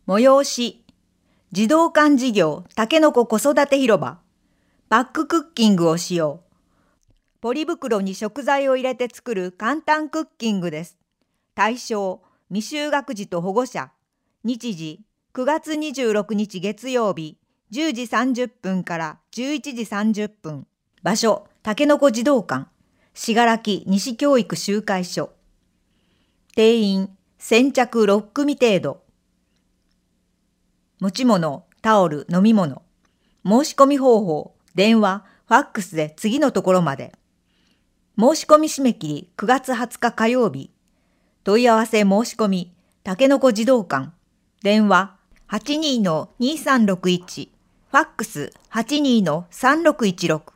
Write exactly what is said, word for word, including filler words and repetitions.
催し、児童館事業たけのこ子育て広場、バッククッキングをしよう。ポリ袋に食材を入れて作る簡単クッキングです。対象、未就学児と保護者。日時、くがつにじゅうろくにち月曜日、じゅうじさんじゅっぷんからじゅういちじさんじゅっぷん。場所、たけのこ児童館、信楽西教育集会所。定員、先着ろっくみ程度。持ち物、タオル、飲み物。申し込み方法、電話、ファックスで次のところまで。申し込み締め切りくがつはつか火曜日。問い合わせ申し込み、たけのこ児童館。電話 はちにーのにさんろくいち、ファックス はちにーのさんろくいちろく。